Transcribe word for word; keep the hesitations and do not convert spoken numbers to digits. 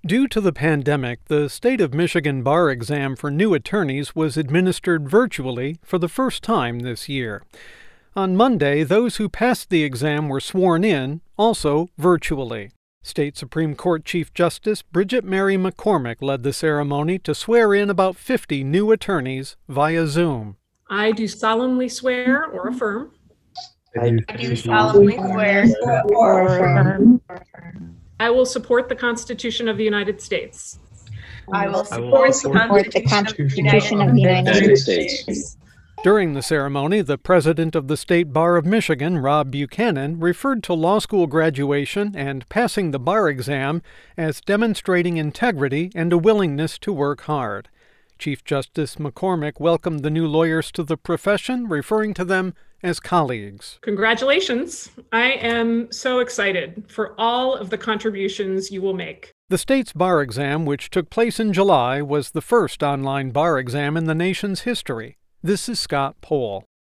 Due to the pandemic, the state of Michigan bar exam for new attorneys was administered virtually for the first time this year. On Monday, those who passed the exam were sworn in, also virtually. State Supreme Court Chief Justice Bridget Mary McCormick led the ceremony to swear in about fifty new attorneys via Zoom. I do solemnly swear or affirm. I do solemnly swear or affirm. I will support the Constitution of the United States. I will support the Constitution of the United States. During the ceremony, the president of the State Bar of Michigan, Rob Buchanan, referred to law school graduation and passing the bar exam as demonstrating integrity and a willingness to work hard. Chief Justice McCormick welcomed the new lawyers to the profession, referring to them as colleagues. Congratulations. I am so excited for all of the contributions you will make. The state's bar exam, which took place in July, was the first online bar exam in the nation's history. This is Scott Pohl.